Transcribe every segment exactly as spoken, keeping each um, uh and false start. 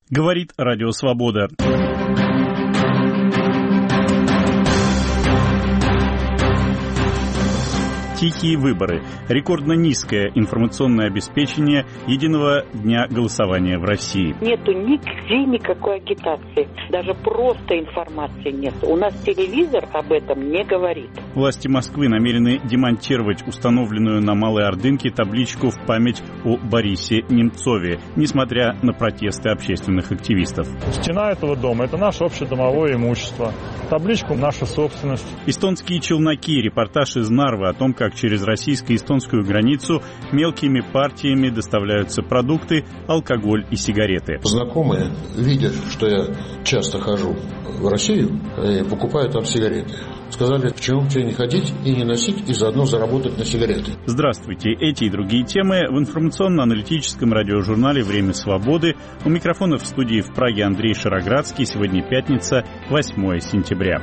Говорит Радио Свобода. Тихие выборы. Рекордно низкое информационное обеспечение единого дня голосования в России. Нету нигде никакой агитации. Даже просто информации нет. У нас телевизор об этом не говорит. Власти Москвы намерены демонтировать установленную на Малой Ордынке табличку в память о Борисе Немцове, несмотря на протесты общественных активистов. Стена этого дома – это наше общедомовое имущество. Табличка – наша собственность. Эстонские челноки. Репортаж из Нарвы о том, как через российско-эстонскую границу мелкими партиями доставляются продукты, алкоголь и сигареты. Знакомые, видя, что я часто хожу в Россию, и покупаю там сигареты. Сказали, почему бы тебе не ходить и не носить, и заодно заработать на сигареты. Здравствуйте. Эти и другие темы в информационно-аналитическом радиожурнале «Время свободы». У микрофона в студии в Праге Андрей Шароградский. Сегодня пятница, восьмое сентября.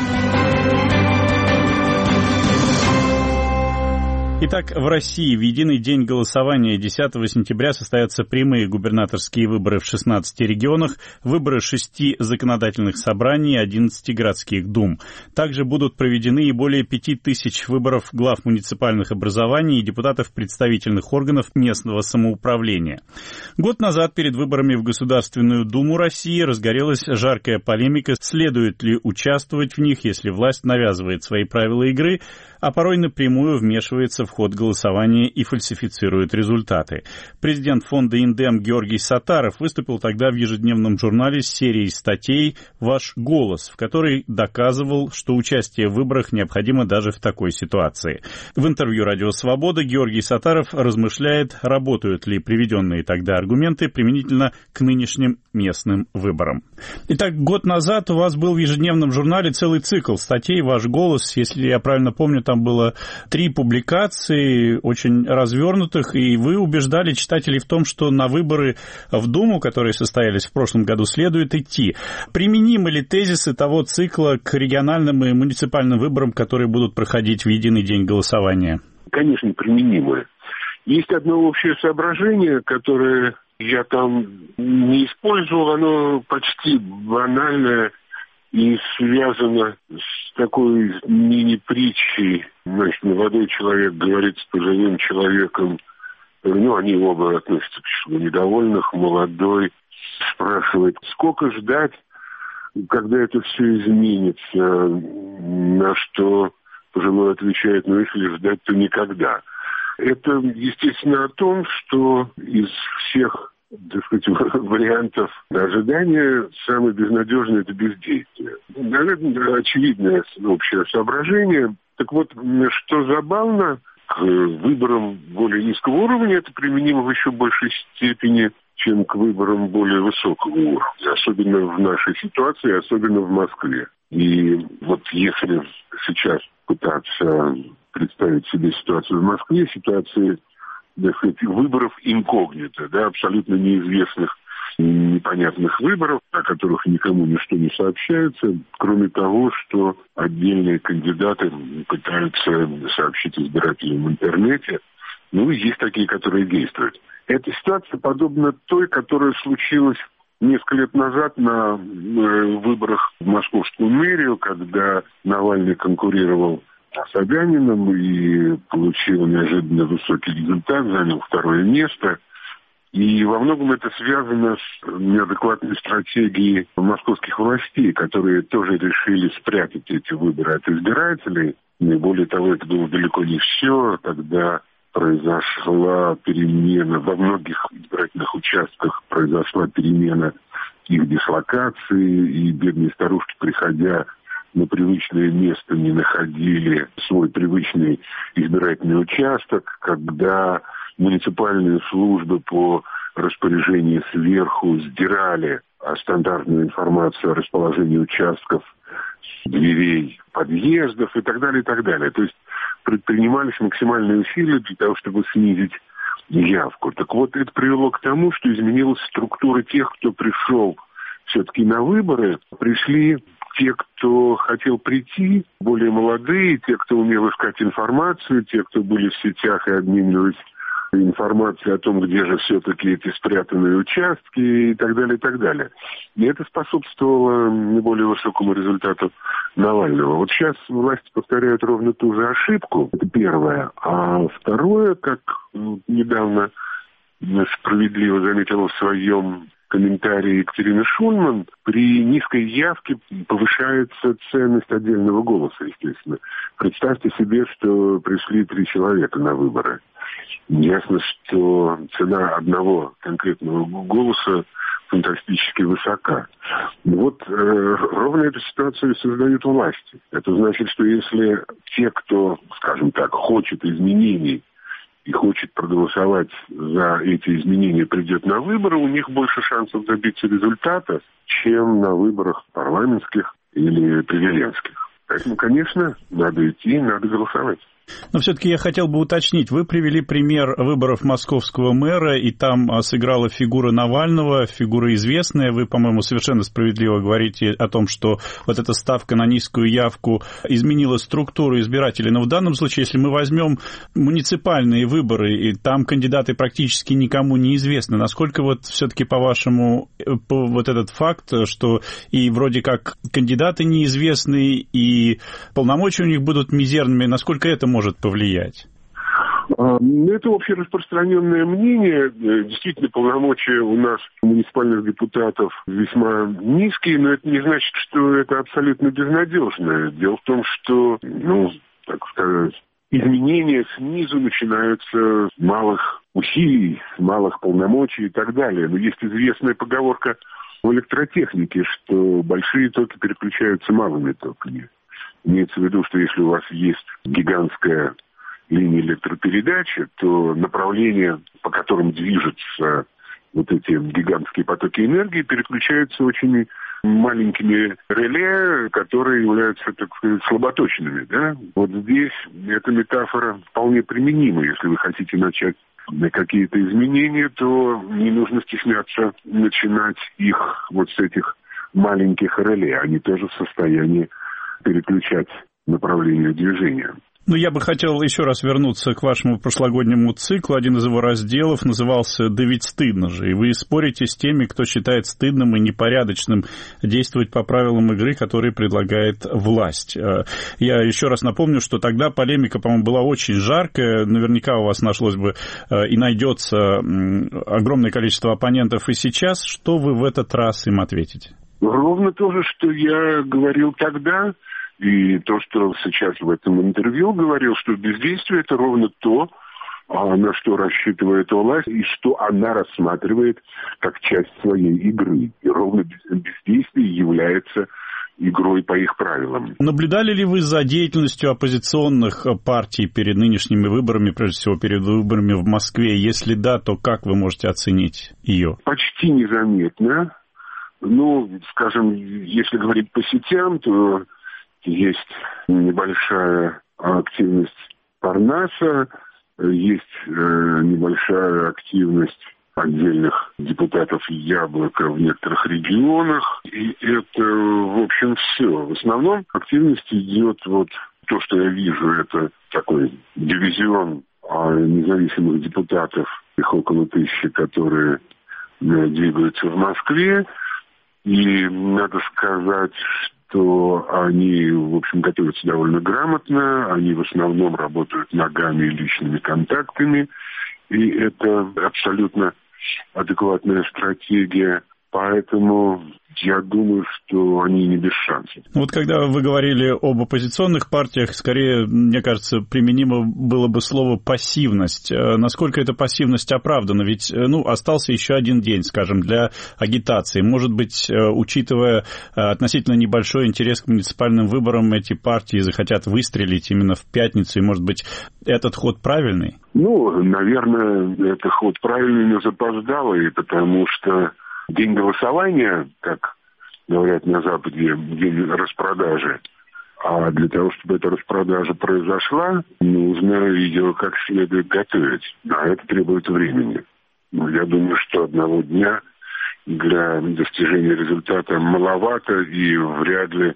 Итак, в России в единый день голосования десятого сентября состоятся прямые губернаторские выборы в шестнадцати регионах, выборы шести законодательных собраний и одиннадцати городских дум. Также будут проведены и более пяти тысяч выборов глав муниципальных образований и депутатов представительных органов местного самоуправления. Год назад перед выборами в Государственную Думу России разгорелась жаркая полемика, следует ли участвовать в них, если власть навязывает свои правила игры, а порой напрямую вмешивается в ход голосования и фальсифицирует результаты. Президент фонда «Индем» Георгий Саттаров выступил тогда в ежедневном журнале с серией статей «Ваш голос», в которой доказывал, что участие в выборах необходимо даже в такой ситуации. В интервью «Радио Свобода» Георгий Саттаров размышляет, работают ли приведенные тогда аргументы применительно к нынешним местным выборам. Итак, год назад у вас был в ежедневном журнале целый цикл статей «Ваш голос». Если я правильно помню, там было три публикации, очень развернутых, и вы убеждали читателей в том, что на выборы в Думу, которые состоялись в прошлом году, следует идти. Применимы ли тезисы того цикла к региональным и муниципальным выборам, которые будут проходить в единый день голосования? Конечно, применимы. Есть одно общее соображение, которое я там не использовал, оно почти банальное и связано с такой мини-притчей. Значит, молодой человек говорит с пожилым человеком, ну, они оба относятся к числу недовольных, молодой спрашивает, сколько ждать, когда это все изменится, на что пожилой отвечает, ну, если ждать, то никогда. Это, естественно, о том, что из всех, так сказать, вариантов ожидания самое безнадежное – это бездействие. Наверное, очевидное общее соображение. Так вот, что забавно, к выборам более низкого уровня это применимо в еще большей степени, чем к выборам более высокого уровня. Особенно в нашей ситуации, особенно в Москве. И вот если сейчас пытаться представить себе ситуацию в Москве, ситуацию, так сказать, выборов инкогнито, да, абсолютно неизвестных, непонятных выборов, о которых никому ничто не сообщается, кроме того, что отдельные кандидаты пытаются сообщить избирателям в интернете. Ну, есть такие, которые действуют. Эта ситуация подобна той, которая случилась несколько лет назад на выборах в московскую мэрию, когда Навальный конкурировал с Собяниным и получил неожиданно высокий результат, занял второе место. И во многом это связано с неадекватной стратегией московских властей, которые тоже решили спрятать эти выборы от избирателей. И более того, это было далеко не все. Тогда произошла перемена во многих избирательных участках, произошла перемена их дислокации, и бедные старушки, приходя на привычное место, не находили свой привычный избирательный участок, когда муниципальные службы по распоряжению сверху сдирали стандартную информацию о расположении участков, дверей, подъездов и так далее, и так далее. То есть предпринимались максимальные усилия для того, чтобы снизить явку. Так вот, это привело к тому, что изменилась структура тех, кто пришел все-таки на выборы. Пришли те, кто хотел прийти, более молодые, те, кто умел искать информацию, те, кто были в сетях и обменивались информации о том, где же все-таки эти спрятанные участки и так далее, и так далее. И это способствовало наиболее высокому результату Навального. Вот сейчас власти повторяют ровно ту же ошибку, это первое. А второе, как недавно справедливо заметила в своем комментарии Екатерина Шульман, при низкой явке повышается ценность отдельного голоса, естественно. Представьте себе, что пришли три человека на выборы. Ясно, что цена одного конкретного голоса фантастически высока. Вот э, ровно эту ситуацию создают власти. Это значит, что если те, кто, скажем так, хочет изменений и хочет проголосовать за эти изменения, придет на выборы, у них больше шансов добиться результата, чем на выборах парламентских или президентских. Поэтому, конечно, надо идти, надо голосовать. Но все-таки я хотел бы уточнить, вы привели пример выборов московского мэра, и там сыграла фигура Навального, фигура известная. Вы, по-моему, совершенно справедливо говорите о том, что вот эта ставка на низкую явку изменила структуру избирателей. Но в данном случае, если мы возьмем муниципальные выборы, и там кандидаты практически никому не известны, насколько вот все-таки, по-вашему, вот этот факт, что и вроде как кандидаты неизвестны, и полномочия у них будут мизерными, насколько это может повлиять? Это общераспространенное мнение. Действительно, полномочия у нас, муниципальных депутатов, весьма низкие, но это не значит, что это абсолютно безнадежно. Дело в том, что, ну, так сказать, изменения снизу начинаются с малых усилий, с малых полномочий и так далее. Но есть известная поговорка в электротехнике, что большие токи переключаются малыми токами. Имеется в виду, что если у вас есть гигантская линия электропередачи, то направление, по которым движутся вот эти гигантские потоки энергии, переключаются очень маленькими реле, которые являются, так сказать, слаботочными. Да? Вот здесь эта метафора вполне применима. Если вы хотите начать какие-то изменения, то не нужно стесняться начинать их вот с этих маленьких реле. Они тоже в состоянии переключать направление движения. Ну, я бы хотел еще раз вернуться к вашему прошлогоднему циклу. Один из его разделов назывался «Да ведь стыдно же». И вы спорите с теми, кто считает стыдным и непорядочным действовать по правилам игры, которые предлагает власть. Я еще раз напомню, что тогда полемика, по-моему, была очень жаркая. Наверняка у вас нашлось бы и найдется огромное количество оппонентов и сейчас. Что вы в этот раз им ответите? Ровно то же, что я говорил тогда. И то, что сейчас в этом интервью говорил, что бездействие – это ровно то, на что рассчитывает власть, и что она рассматривает как часть своей игры. И ровно бездействие является игрой по их правилам. Наблюдали ли вы за деятельностью оппозиционных партий перед нынешними выборами, прежде всего перед выборами в Москве? Если да, то как вы можете оценить ее? Почти незаметно. Ну, скажем, если говорить по сетям, то есть небольшая активность Парнаса, есть э, небольшая активность отдельных депутатов Яблока в некоторых регионах. И это, в общем, все. В основном активность идет вот то, что я вижу, это такой дивизион независимых депутатов, их около тысячи, которые двигаются в Москве. И надо сказать, что они, в общем, готовятся довольно грамотно, они в основном работают ногами и личными контактами, и это абсолютно адекватная стратегия, поэтому я думаю, что они не без шансов. Вот когда вы говорили об оппозиционных партиях, скорее, мне кажется, применимо было бы слово «пассивность». Насколько эта пассивность оправдана? Ведь, ну, остался еще один день, скажем, для агитации. Может быть, учитывая относительно небольшой интерес к муниципальным выборам, эти партии захотят выстрелить именно в пятницу, и, может быть, этот ход правильный? Ну, наверное, это ход правильный, но запоздалый, потому что день голосования, как говорят на Западе, день распродажи. А для того, чтобы эта распродажа произошла, нужно ее как следует готовить. А это требует времени. Но я думаю, что одного дня для достижения результата маловато, и вряд ли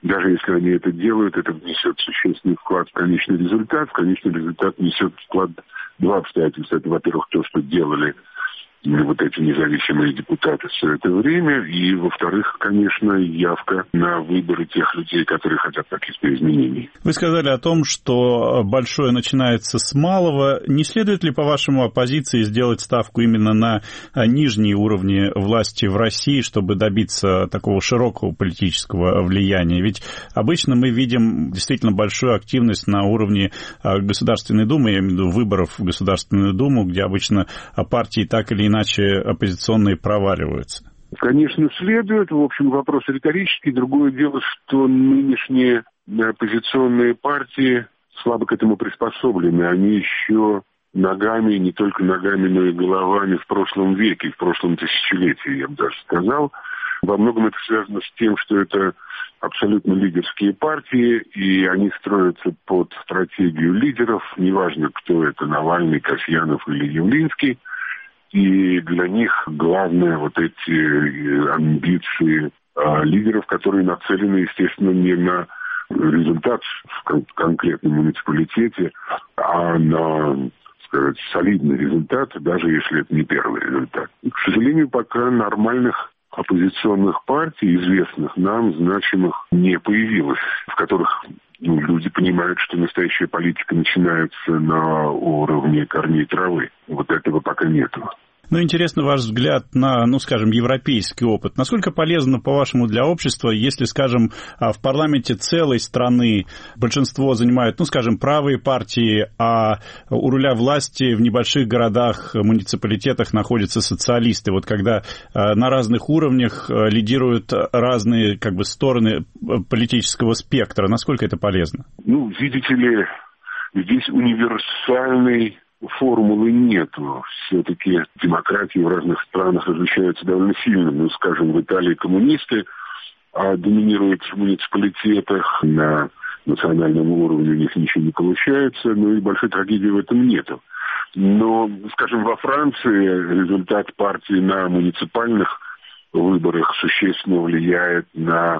даже если они это делают, это внесет существенный вклад в конечный результат. В конечный результат внесет вклад два обстоятельства. Это, во-первых, то, что делали вот эти независимые депутаты все это время. И, во-вторых, конечно, явка на выборы тех людей, которые хотят каких-то изменений. Вы сказали о том, что большое начинается с малого. Не следует ли, по-вашему, оппозиции сделать ставку именно на нижние уровни власти в России, чтобы добиться такого широкого политического влияния? Ведь обычно мы видим действительно большую активность на уровне Государственной Думы, я имею в виду выборов в Государственную Думу, где обычно партии так или иначе иначе оппозиционные проваливаются. Конечно, следует. В общем, вопрос риторический. Другое дело, что нынешние оппозиционные партии слабо к этому приспособлены. Они еще ногами, не только ногами, но и головами в прошлом веке, в прошлом тысячелетии, я бы даже сказал. Во многом это связано с тем, что это абсолютно лидерские партии, и они строятся под стратегию лидеров. Неважно, кто это, Навальный, Касьянов или Явлинский. И для них главное вот эти амбиции а, лидеров, которые нацелены, естественно, не на результат в кон- конкретном муниципалитете, а на, сказать, солидный результат, даже если это не первый результат. И, к сожалению, пока нормальных оппозиционных партий, известных нам, значимых, не появилось, в которых ну, люди понимают, что настоящая политика начинается на уровне корней травы. Вот этого пока нету. Ну, интересно ваш взгляд на, ну, скажем, европейский опыт. Насколько полезно, по-вашему, для общества, если, скажем, в парламенте целой страны большинство занимают, ну, скажем, правые партии, а у руля власти в небольших городах, муниципалитетах находятся социалисты. Вот когда на разных уровнях лидируют разные, как бы, стороны политического спектра. Насколько это полезно? Ну, видите ли, здесь универсальный формулы нету. Все-таки демократии в разных странах различаются довольно сильно. Ну, скажем, в Италии коммунисты а доминируют в муниципалитетах, на национальном уровне у них ничего не получается, ну и большой трагедии в этом нету. Но, скажем, во Франции результат партии на муниципальных выборах существенно влияет на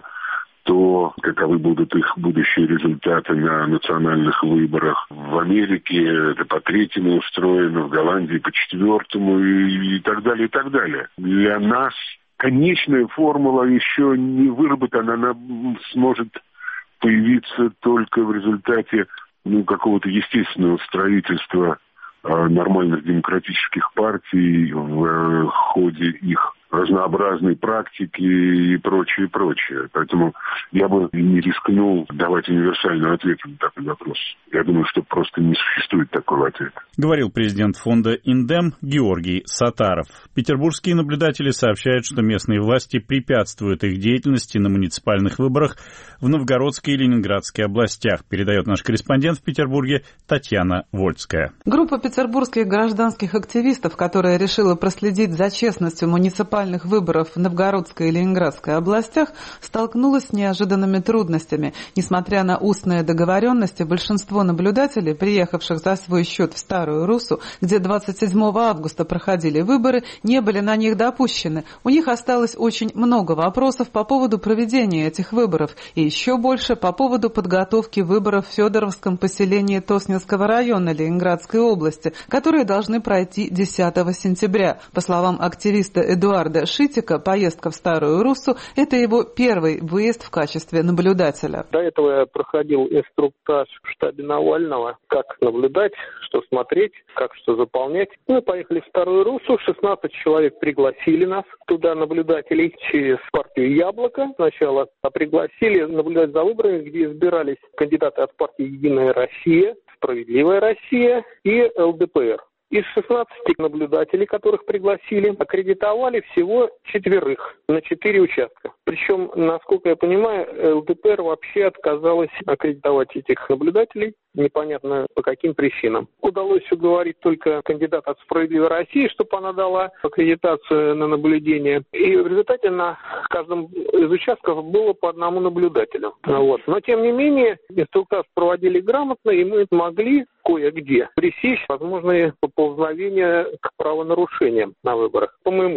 то, каковы будут их будущие результаты на национальных выборах. В Америке это по третьему устроено, в Голландии по четвертому и, и так далее, и так далее. Для нас конечная формула еще не выработана, она сможет появиться только в результате ну, какого-то естественного строительства э, нормальных демократических партий в э, ходе их разнообразной практики и прочее, прочее. Поэтому я бы не рискнул давать универсальный ответ на такой вопрос. Я думаю, что просто не существует такого ответа. Говорил президент фонда «Индем» Георгий Сатаров. Петербургские наблюдатели сообщают, что местные власти препятствуют их деятельности на муниципальных выборах в Новгородской и Ленинградской областях, передает наш корреспондент в Петербурге Татьяна Вольская. Группа петербургских гражданских активистов, которая решила проследить за честностью муниципальных выборов в Новгородской и Ленинградской областях, столкнулась с неожиданными трудностями. Несмотря на устные договоренности, большинство наблюдателей, приехавших за свой счет в Старую Руссу, где двадцать седьмого августа проходили выборы, не были на них допущены. У них осталось очень много вопросов по поводу проведения этих выборов и еще больше по поводу подготовки выборов в Федоровском поселении Тоснинского района Ленинградской области, которые должны пройти десятого сентября. По словам активиста Эдуарда Шитика, поездка в Старую Руссу – это его первый выезд в качестве наблюдателя. До этого я проходил инструктаж в штабе Навального, как наблюдать, что смотреть, как что заполнять. Мы поехали в Старую Руссу, шестнадцать человек пригласили нас туда, наблюдателей, через партию «Яблоко» сначала, а пригласили наблюдать за выборами, где избирались кандидаты от партии «Единая Россия», «Справедливая Россия» и эл дэ пэ эр. Из шестнадцати наблюдателей, которых пригласили, аккредитовали всего четверых на четыре участка. Причем, насколько я понимаю, эл дэ пэ эр вообще отказалась аккредитовать этих наблюдателей, непонятно по каким причинам. Удалось уговорить только кандидата от «Справедливой России», чтобы она дала аккредитацию на наблюдение. И в результате на каждом из участков было по одному наблюдателю. Вот. Но, тем не менее, инструктаж проводили грамотно, и мы могли кое-где пресечь возможные поползновения к правонарушениям на выборах, по моему участку.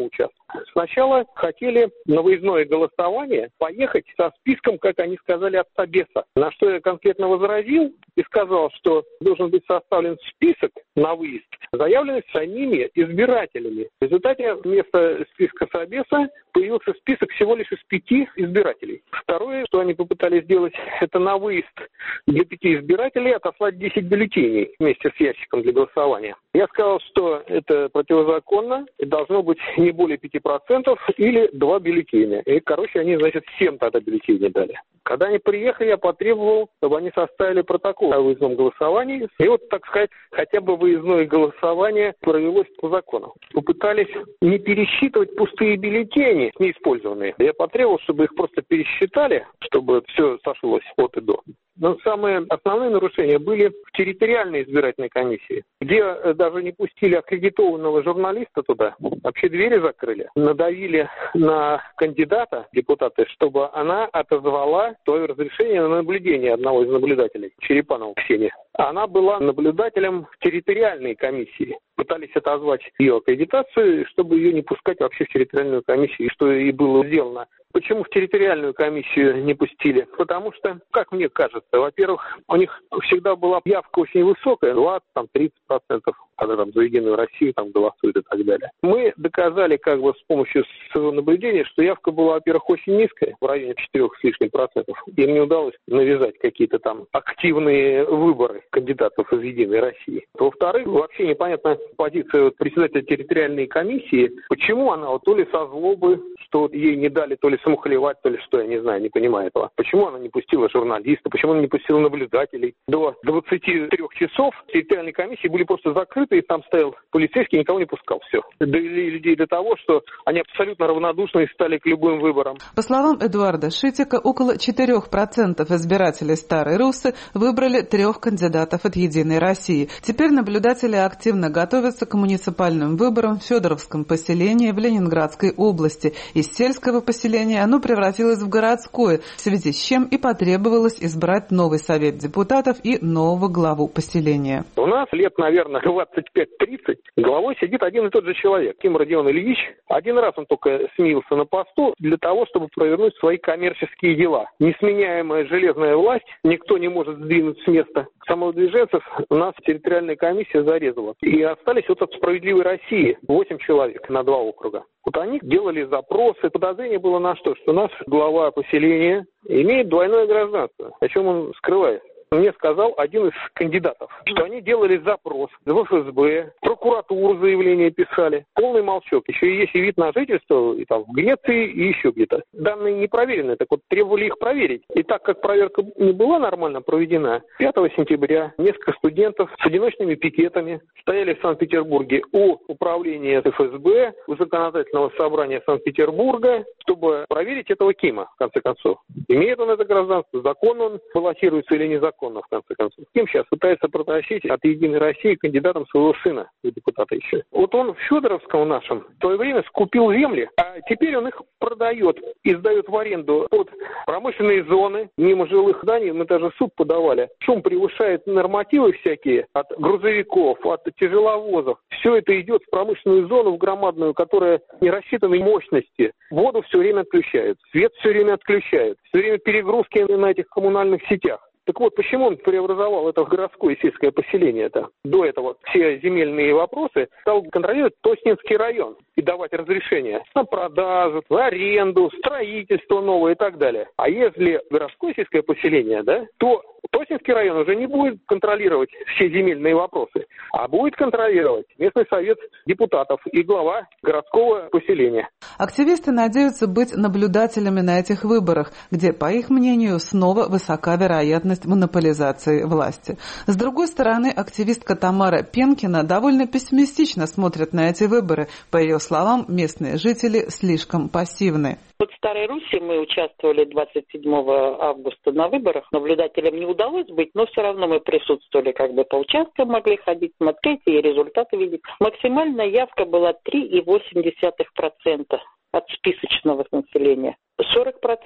Сначала хотели на выездное голосование поехать со списком, как они сказали, от Собеса. На что я конкретно возразил и сказал, что должен быть составлен список на выезд, заявленный самими избирателями. В результате вместо списка Собеса появился список всего лишь из пяти избирателей. Второе, что они попытались сделать, это на выезд для пяти избирателей отослать десять бюллетеней вместе с ящиком для голосования. Я сказал, что это противозаконно и должно быть не более пяти процентов или два бюллетеня. И, короче, они, значит, семь тогда бюллетеней дали. Когда они приехали, я потребовал, чтобы они составили протокол о выездном голосовании. И вот, так сказать, хотя бы выездное голосование провелось по закону. Попытались не пересчитывать пустые бюллетени, неиспользованные. Я потребовал, чтобы их просто пересчитали, чтобы все сошлось от и до. Но самые основные нарушения были в территориальной избирательной комиссии, где даже не пустили аккредитованного журналиста туда, вообще двери закрыли, надавили на кандидата, депутата, чтобы она отозвала свое разрешение на наблюдение одного из наблюдателей, Черепанову Ксении. Она была наблюдателем в территориальной комиссии. Пытались отозвать ее аккредитацию, чтобы ее не пускать вообще в территориальную комиссию, что и было сделано. Почему в территориальную комиссию не пустили? Потому что, как мне кажется, во-первых, у них всегда была явка очень высокая, двадцать-тридцать процентов, когда там за Единую Россию там голосуют и так далее. Мы доказали как бы с помощью своего наблюдения, что явка была, во-первых, очень низкая, в районе четырех с лишним процентов. Им не удалось навязать какие-то там активные выборы кандидатов из Единой России. Во-вторых, вообще непонятна позиция председателя территориальной комиссии, почему она вот то ли со злобы, что ей не дали то ли самохлевать, то ли что, я не знаю, не понимаю этого. Почему она не пустила журналиста, почему она не пустила наблюдателей? До двадцати трёх часов территориальные комиссии были просто закрыты, и там стоял полицейский, никого не пускал. Все. Довели людей до того, что они абсолютно равнодушны и стали к любым выборам. По словам Эдуарда Шитика, около четырех процентов избирателей Старой Руссы выбрали трех кандидатов от Единой России. Теперь наблюдатели активно готовятся к муниципальным выборам в Федоровском поселении в Ленинградской области. Из сельского поселения оно превратилось в городское, в связи с чем и потребовалось избрать новый совет депутатов и нового главу поселения. У нас лет, наверное, двадцать пять тридцать. Главой сидит один и тот же человек, Ким Родион Ильич. Один раз он только сменился на посту для того, чтобы провернуть свои коммерческие дела. Несменяемая железная власть, никто не может сдвинуть с места. Самовыдвиженцев у нас территориальная комиссия зарезала. И остались вот от «Справедливой России» восемь человек на два округа. Вот они делали запросы. Подозрение было на что? Что у нас глава поселения имеет двойное гражданство. О чем он скрывает? Мне сказал один из кандидатов, что они делали запрос в эф эс бэ, в прокуратуру заявление писали. Полный молчок. Еще и есть и вид на жительство и там в Греции, и еще где-то. Данные не проверены, так вот требовали их проверить. И так как проверка не была нормально проведена, пятого сентября несколько студентов с одиночными пикетами стояли в Санкт-Петербурге у управления эф эс бэ, у законодательного собрания Санкт-Петербурга, чтобы проверить этого Кима, в конце концов. Имеет он это гражданство, законно он баллотируется или незаконно. В конце концов. Ким сейчас пытается протащить от Единой России кандидатом своего сына, депутата еще. Вот он в Федоровском нашем в свое время скупил земли, а теперь он их продает и сдает в аренду под промышленные зоны, мимо жилых зданий. Мы даже в суд подавали. Шум превышает нормативы всякие от грузовиков, от тяжеловозов. Все это идет в промышленную зону, в громадную, которая не рассчитанной мощности. Воду все время отключают, свет все время отключают, все время перегрузки на этих коммунальных сетях. Так вот, почему он преобразовал это в городское и сельское поселение-то? До этого все земельные вопросы стал контролировать Тоснинский район и давать разрешения на продажу, на аренду, строительство новое и так далее. А если городское и сельское поселение, да, то Тоснинский район уже не будет контролировать все земельные вопросы, а будет контролировать местный совет депутатов и глава городского поселения. Активисты надеются быть наблюдателями на этих выборах, где, по их мнению, снова высока вероятность монополизации власти. С другой стороны, активистка Тамара Пенкина довольно пессимистично смотрит на эти выборы. По ее словам, местные жители слишком пассивны. Вот в Старой Русси мы участвовали двадцать седьмого августа на выборах. Наблюдателям не удалось быть, но все равно мы присутствовали как бы по участкам, могли ходить, смотреть и результаты видеть. Максимальная явка была три и восемь десятых процента от списочного населения. сорок процентов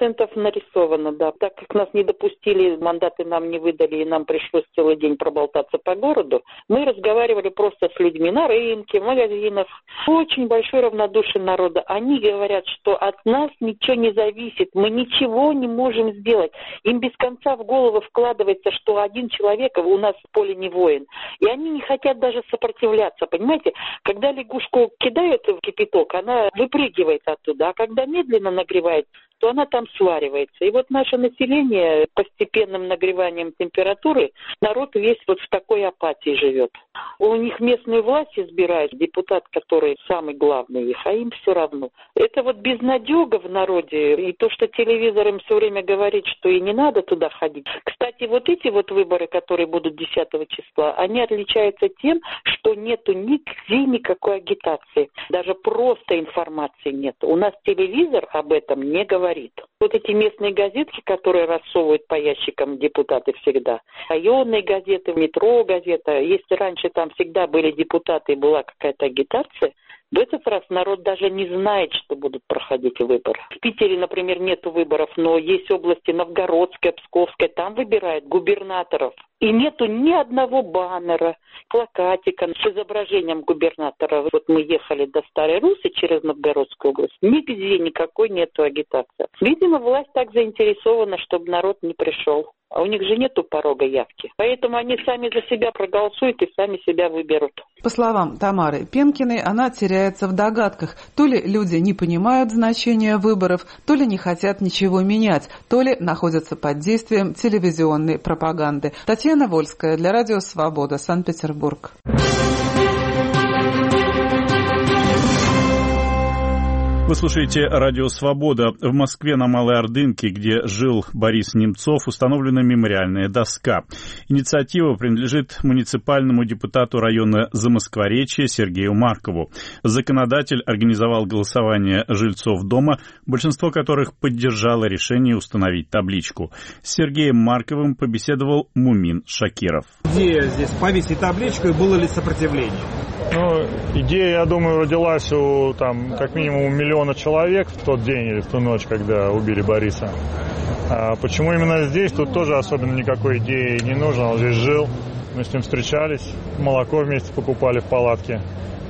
процентов нарисовано, да. Так как нас не допустили, мандаты нам не выдали, и нам пришлось целый день проболтаться по городу, мы разговаривали просто с людьми на рынке, в магазинах. Очень большой равнодушие народа. Они говорят, что от нас ничего не зависит, мы ничего не можем сделать. Им без конца в голову вкладывается, что один человек у нас в поле не воин. И они не хотят даже сопротивляться, понимаете? Когда лягушку кидают в кипяток, она выпрыгивает оттуда, а когда медленно нагревает, то она там сваривается. И вот наше население постепенным нагреванием температуры, народ весь вот в такой апатии живет. У них местную власть избирает депутат, который самый главный их, а им все равно. Это вот безнадега в народе, и то, что телевизор им все время говорит, что и не надо туда ходить. Кстати, вот эти вот выборы, которые будут десятого числа, они отличаются тем, что нету нигде никакой агитации. Даже просто информации нет. У нас телевизор об этом не говорит. Вот эти местные газетки, которые рассовывают по ящикам депутаты всегда, районные газеты, метро газета, если раньше там всегда были депутаты и была какая-то агитация, в этот раз народ даже не знает, что будут проходить выборы. В Питере, например, нету выборов, но есть области Новгородская, Псковская, там выбирают губернаторов. И нету ни одного баннера, плакатика с изображением губернатора. Вот мы ехали до Старой Руссы через Новгородскую область. Нигде никакой нету агитации. Видимо, власть так заинтересована, чтобы народ не пришел. А у них же нету порога явки. Поэтому они сами за себя проголосуют и сами себя выберут. По словам Тамары Пенкиной, она теряется в догадках. То ли люди не понимают значения выборов, то ли не хотят ничего менять, то ли находятся под действием телевизионной пропаганды. Татьяна Вольская для Радио Свобода, Санкт-Петербург. Вы слушаете «Радио Свобода». В Москве на Малой Ордынке, где жил Борис Немцов, установлена мемориальная доска. Инициатива принадлежит муниципальному депутату района Замоскворечья Сергею Маркову. Законодатель организовал голосование жильцов дома, большинство которых поддержало решение установить табличку. С Сергеем Марковым побеседовал Мумин Шакиров. Идея здесь повесить табличку, и было ли сопротивление? Ну, идея, я думаю, родилась у, там, как минимум, миллиона человек в тот день или в ту ночь, когда убили Бориса. А почему именно здесь? Тут тоже особенно никакой идеи не нужно. Он здесь жил, мы с ним встречались, молоко вместе покупали в палатке.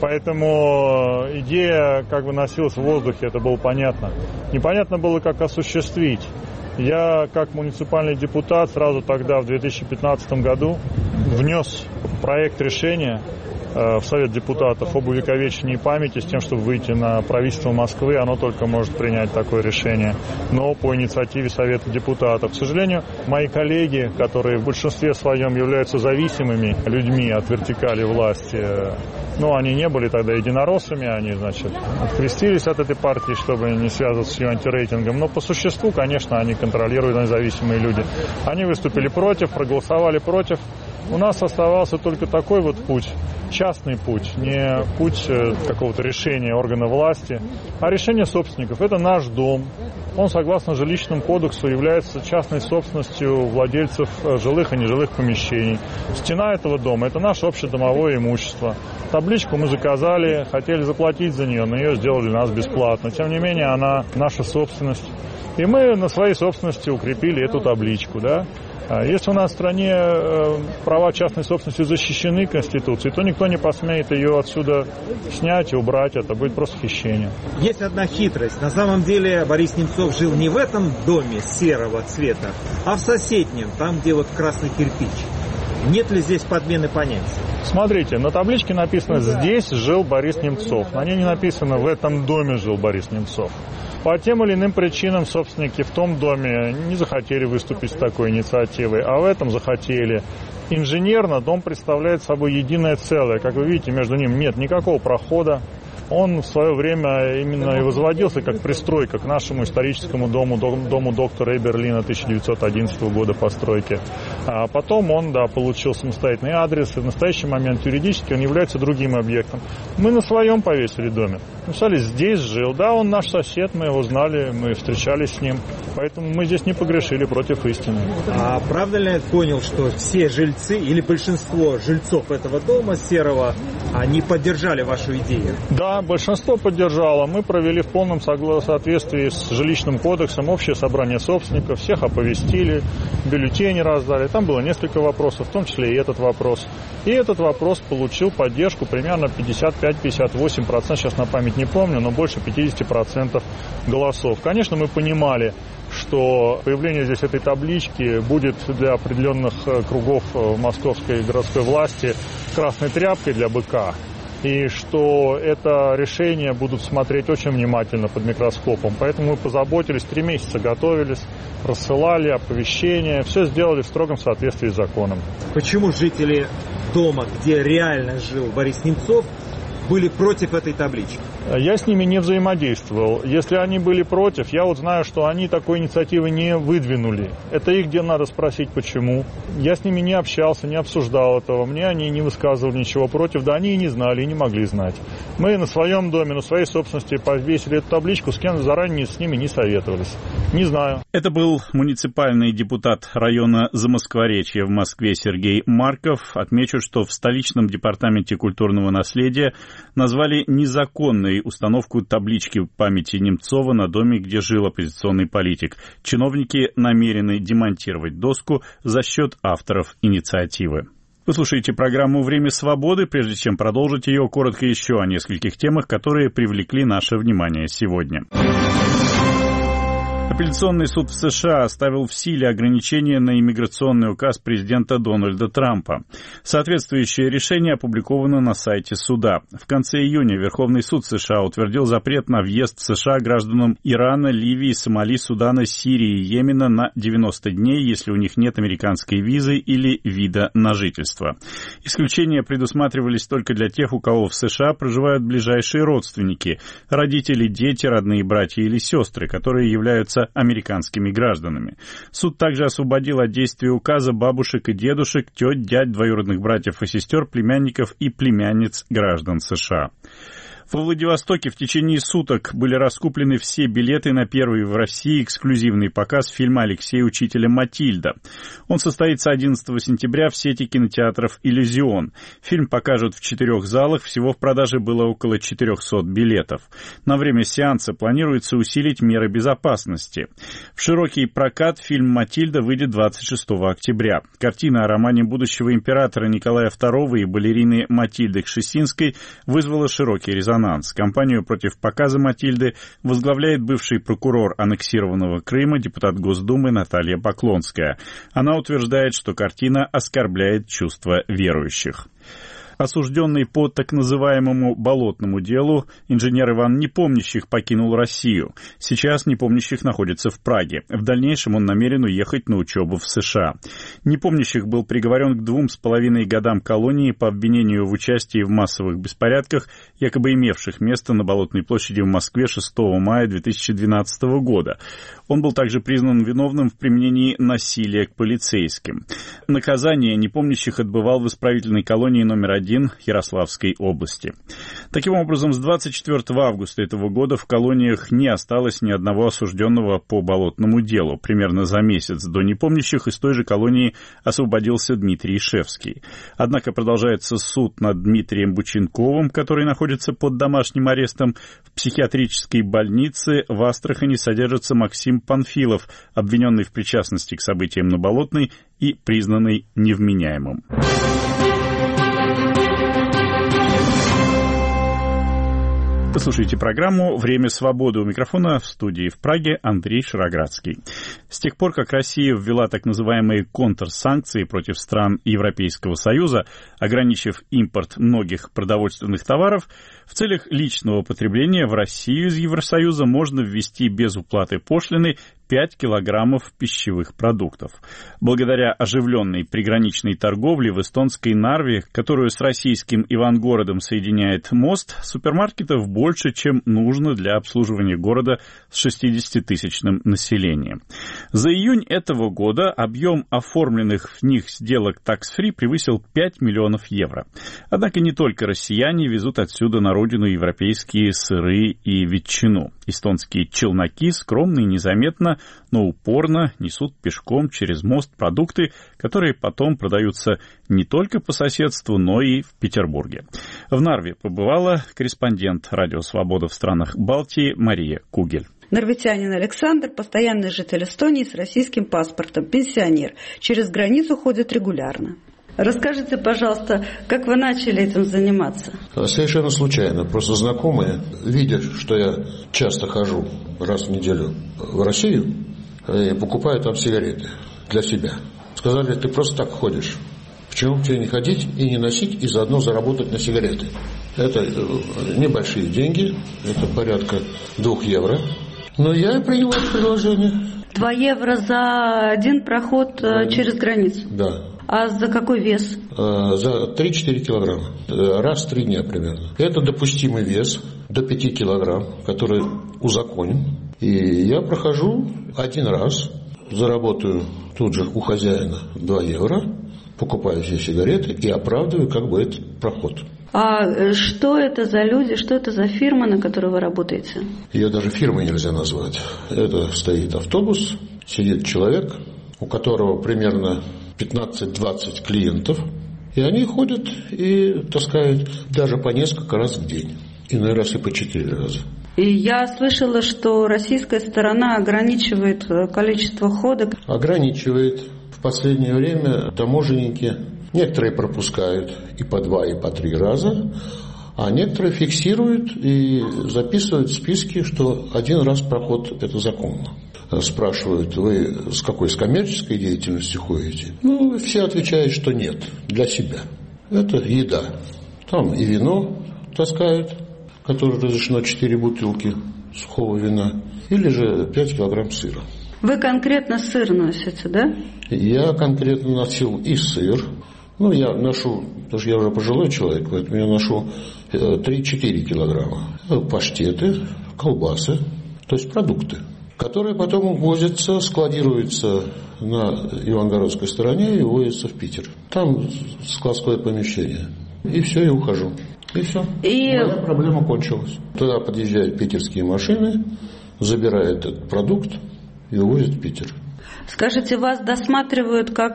Поэтому идея как бы носилась в воздухе, это было понятно. Непонятно было, как осуществить. Я, как муниципальный депутат, сразу тогда, в две тысячи пятнадцатом году, внес проект решения в Совет депутатов об увековечении памяти с тем, чтобы выйти на правительство Москвы. Оно только может принять такое решение, но по инициативе Совета депутатов. К сожалению, мои коллеги, которые в большинстве своем являются зависимыми людьми от вертикали власти, ну, они не были тогда единороссами, они, значит, открестились от этой партии, чтобы не связываться с ее антирейтингом. Но по существу, конечно, они контролируют, независимые люди. Они выступили против, проголосовали против. У нас оставался только такой вот путь, частный путь, не путь какого-то решения органа власти, а решение собственников. Это наш дом. Он, согласно жилищному кодексу, является частной собственностью владельцев жилых и нежилых помещений. Стена этого дома – это наше общедомовое имущество. Табличку мы заказали, хотели заплатить за нее, но ее сделали у нас бесплатно. Тем не менее, она наша собственность. И мы на своей собственности укрепили эту табличку, да. Если у нас в стране права частной собственности защищены Конституцией, то никто не посмеет ее отсюда снять и убрать. Это будет просто хищение. Есть одна хитрость. На самом деле Борис Немцов жил не в этом доме серого цвета, а в соседнем, там, где вот красный кирпич. Нет ли здесь подмены понятий? Смотрите, на табличке написано «Здесь жил Борис Немцов». На ней не написано «В этом доме жил Борис Немцов». По тем или иным причинам собственники в том доме не захотели выступить с такой инициативой, а в этом захотели. Инженерно дом представляет собой единое целое. Как вы видите, между ним нет никакого прохода. Он в свое время именно и возводился как пристройка к нашему историческому дому, дому доктора Эберлина тысяча девятьсот одиннадцатого года постройки. А потом он, да, получил самостоятельный адрес, и в настоящий момент юридически он является другим объектом. Мы на своем повесили доме. Написали, здесь жил. Да, он наш сосед, мы его знали, мы встречались с ним. Поэтому мы здесь не погрешили против истины. А правда ли я понял, что все жильцы или большинство жильцов этого дома серого, они поддержали вашу идею? Да, большинство поддержало. Мы провели в полном соответствии с жилищным кодексом общее собрание собственников, всех оповестили, бюллетени раздали. Там было несколько вопросов, в том числе и этот вопрос. И этот вопрос получил поддержку примерно пятьдесят пять - пятьдесят восемь процентов, сейчас на память не помню, но больше пятьдесят процентов голосов. Конечно, мы понимали, что появление здесь этой таблички будет для определенных кругов московской городской власти красной тряпкой для быка. И что это решение будут смотреть очень внимательно под микроскопом. Поэтому мы позаботились, три месяца готовились, рассылали оповещения, все сделали в строгом соответствии с законом. Почему жители дома, где реально жил Борис Немцов, были против этой таблички? Я с ними не взаимодействовал. Если они были против, я вот знаю, что они такой инициативы не выдвинули. Это их, где надо спросить, почему. Я с ними не общался, не обсуждал этого. Мне они не высказывали ничего против. Да они и не знали, и не могли знать. Мы на своем доме, на своей собственности повесили эту табличку, с кем заранее с ними не советовались. Не знаю. Это был муниципальный депутат района Замоскворечья в Москве Сергей Марков. Отмечу, что в столичном департаменте культурного наследия назвали незаконной установку таблички памяти Немцова на доме, где жил оппозиционный политик. Чиновники намерены демонтировать доску за счет авторов инициативы. Вы слушаете программу «Время свободы». Прежде чем продолжить ее, коротко еще о нескольких темах, которые привлекли наше внимание сегодня. Апелляционный суд в США оставил в силе ограничения на иммиграционный указ президента Дональда Трампа. Соответствующее решение опубликовано на сайте суда. В конце июня Верховный суд США утвердил запрет на въезд в США гражданам Ирана, Ливии, Сомали, Судана, Сирии и Йемена на девяносто дней, если у них нет американской визы или вида на жительство. Исключения предусматривались только для тех, у кого в США проживают ближайшие родственники, родители, дети, родные братья или сестры, которые являются американскими гражданами. Суд также освободил от действия указа бабушек и дедушек, теть, дядь, двоюродных братьев и сестер, племянников и племянниц граждан США. Во Владивостоке в течение суток были раскуплены все билеты на первый в России эксклюзивный показ фильма Алексея Учителя «Матильда». Он состоится одиннадцатого сентября в сети кинотеатров «Иллюзион». Фильм покажут в четырех залах, всего в продаже было около четырехсот билетов. На время сеанса планируется усилить меры безопасности. В широкий прокат фильм «Матильда» выйдет двадцать шестого октября. Картина о романе будущего императора Николая второго и балерины Матильды Кшесинской вызвала широкий резонанс. Кампанию против показа «Матильды» возглавляет бывший прокурор аннексированного Крыма, депутат Госдумы Наталья Поклонская. Она утверждает, что картина оскорбляет чувства верующих. Осужденный по так называемому «болотному делу» инженер Иван Непомнящих покинул Россию. Сейчас Непомнящих находится в Праге. В дальнейшем он намерен уехать на учебу в США. Непомнящих был приговорен к двум с половиной годам колонии по обвинению в участии в массовых беспорядках, якобы имевших место на Болотной площади в Москве шестого мая две тысячи двенадцатого года. Он был также признан виновным в применении насилия к полицейским. Наказание Непомнящих отбывал в исправительной колонии номер один Ярославской области. Таким образом, с двадцать четвёртого августа этого года в колониях не осталось ни одного осужденного по болотному делу. Примерно за месяц до Непомнящих из той же колонии освободился Дмитрий Ишевский. Однако продолжается суд над Дмитрием Бученковым, который находится под домашним арестом. В психиатрической больнице в Астрахани содержится Максим Панфилов, обвиненный в причастности к событиям на Болотной и признанный невменяемым. Вы слушаете программу «Время свободы». У микрофона в студии в Праге Андрей Шароградский. С тех пор, как Россия ввела так называемые контрсанкции против стран Европейского Союза, ограничив импорт многих продовольственных товаров, в целях личного потребления в Россию из Евросоюза можно ввести без уплаты пошлины пять килограммов пищевых продуктов. Благодаря оживленной приграничной торговле в эстонской Нарве, которую с российским Ивангородом соединяет мост, супермаркетов больше, чем нужно для обслуживания города с шестидесятитысячным населением. За июнь этого года объем оформленных в них сделок такс-фри превысил пять миллионов евро. Однако не только россияне везут отсюда на родину европейские сыры и ветчину. Эстонские челноки скромно и незаметно, но упорно несут пешком через мост продукты, которые потом продаются не только по соседству, но и в Петербурге. В Нарве побывала корреспондент «Радио Свобода» в странах Балтии Мария Кугель. Нарвитянин Александр, постоянный житель Эстонии с российским паспортом, пенсионер. Через границу ходит регулярно. Расскажите, пожалуйста, как вы начали этим заниматься? Совершенно случайно. Просто знакомые, видя, что я часто хожу раз в неделю в Россию, и покупаю там сигареты для себя. Сказали, ты просто так ходишь. Почему бы тебе не ходить и не носить, и заодно заработать на сигареты? Это небольшие деньги, это порядка двух евро. Но я и принял это предложение. Два евро за один проход да. через границу? Да. А за какой вес? За три-четыре килограмма. Раз в три дня примерно. Это допустимый вес до пяти килограмм, который узаконен. И я прохожу один раз, заработаю тут же у хозяина два евро, покупаю все сигареты и оправдываю как бы этот проход. А что это за люди, что это за фирма, на которой вы работаете? Ее даже фирмой нельзя назвать. Это стоит автобус, сидит человек, у которого примерно пятнадцать-двадцать клиентов, и они ходят и таскают даже по несколько раз в день, иной раз и по четыре раза. И я слышала, что российская сторона ограничивает количество ходок. Ограничивает. В последнее время таможенники, некоторые пропускают и по два, и по три раза, а некоторые фиксируют и записывают в списки, что один раз проход – это законно. Спрашивают, вы с какой, с коммерческой деятельностью ходите? Ну, все отвечают, что нет, для себя. Это еда. Там и вино таскают, которое разрешено четыре бутылки сухого вина, или же пять килограмм сыра. Вы конкретно сыр носите, да? Я конкретно носил и сыр. Ну, я ношу, потому что я уже пожилой человек, поэтому я ношу три-четыре килограмма. Паштеты, колбасы, то есть продукты, которые потом возятся, складируются на Ивангородской стороне и увозятся в Питер. Там складское помещение. И все, и ухожу. И все. И... Моя проблема кончилась. Туда подъезжают питерские машины, забирают этот продукт и увозят в Питер. Скажите, вас досматривают как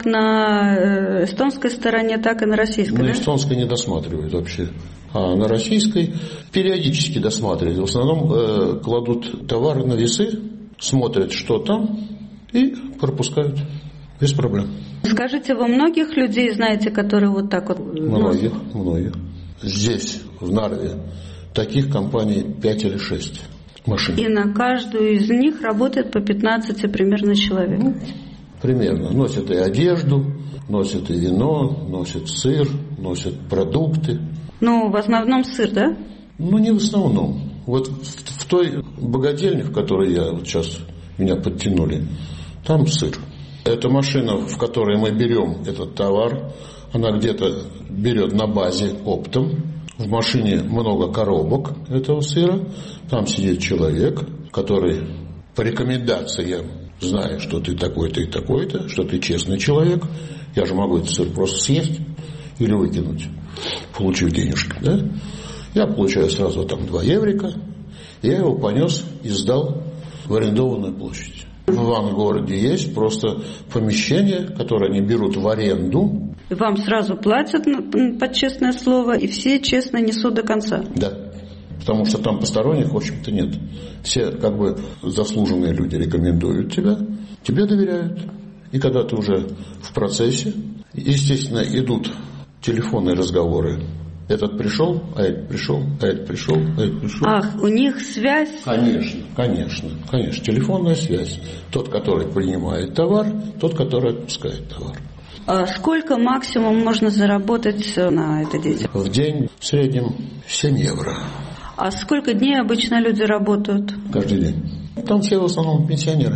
на эстонской стороне, так и на российской? На да? эстонской не досматривают вообще. А на российской периодически досматривают. В основном э, кладут товары на весы, смотрят, что там, и пропускают без проблем. Скажите, вы многих людей знаете, которые вот так вот... Многих, многих. Здесь, в Нарве, таких компаний пять или шесть машин. И на каждую из них работает по пятнадцать примерно человек? Ну, примерно. Носят и одежду, носят и вино, носят сыр, носят продукты. Ну, в основном сыр, да? Ну, не в основном. Вот в, в той богадельне, в которой я вот сейчас меня подтянули, там сыр. Эта машина, в которой мы берем этот товар, она где-то берет на базе оптом. В машине много коробок этого сыра. Там сидит человек, который по рекомендациям знает, что ты такой-то и такой-то, что ты честный человек. Я же могу этот сыр просто съесть или выкинуть, получив денежки, да? Я получаю сразу там два еврика. Я его понес и сдал в арендованную площадь. В Ивангороде есть просто помещение, которое они берут в аренду. И вам сразу платят под честное слово, и все честно несут до конца? Да, потому что там посторонних, в общем-то, нет. Все как бы заслуженные люди рекомендуют тебя, тебе доверяют. И когда ты уже в процессе, естественно, идут телефонные разговоры. Этот пришел, а этот пришел, а этот пришел, а этот пришел. Ах, у них связь? Конечно, конечно, конечно. Телефонная связь. Тот, который принимает товар, тот, который отпускает товар. А сколько максимум можно заработать на этой деятельности? В день в среднем семь евро. А сколько дней обычно люди работают? Каждый день. Там все в основном пенсионеры.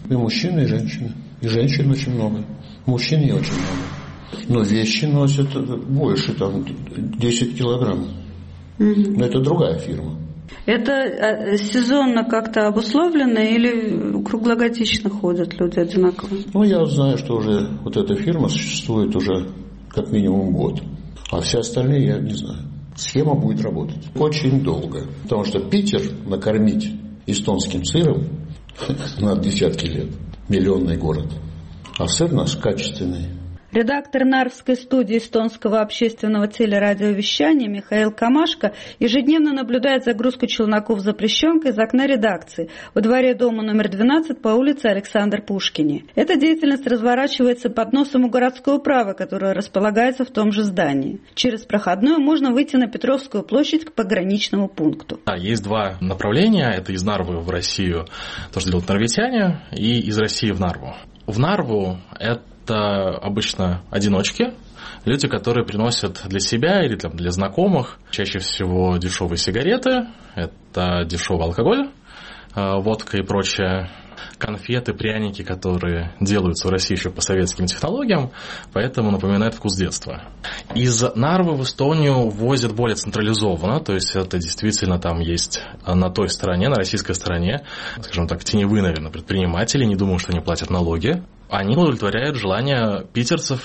И мужчины, и женщины. И женщин очень много. Мужчин не очень много. Но вещи носят больше, там, десять килограмм. Mm-hmm. Но это другая фирма. Это сезонно как-то обусловлено или круглогодично ходят люди одинаково? Ну, я знаю, что уже вот эта фирма существует уже как минимум год. А все остальные я не знаю. Схема будет работать очень долго. Потому что Питер накормить эстонским сыром надо десятки лет. Миллионный город. А сыр наш качественный. Редактор Нарвской студии эстонского общественного телерадиовещания Михаил Камашко ежедневно наблюдает загрузку челноков запрещенкой из окна редакции во дворе дома номер двенадцать по улице Александр Пушкини. Эта деятельность разворачивается под носом у городской управы, которая располагается в том же здании. Через проходную можно выйти на Петровскую площадь к пограничному пункту. Да, есть два направления. Это из Нарвы в Россию, то, что делают нарвитяне, и из России в Нарву. В Нарву это Это обычно одиночки, люди, которые приносят для себя или там, для знакомых чаще всего дешевые сигареты, это дешевый алкоголь, водка и прочее, конфеты, пряники, которые делаются в России еще по советским технологиям, поэтому напоминает вкус детства. Из Нарвы в Эстонию возят более централизованно, то есть это действительно там есть на той стороне, на российской стороне, скажем так, теневые, наверное, предприниматели, не думаю, что они платят налоги. Они удовлетворяют желание питерцев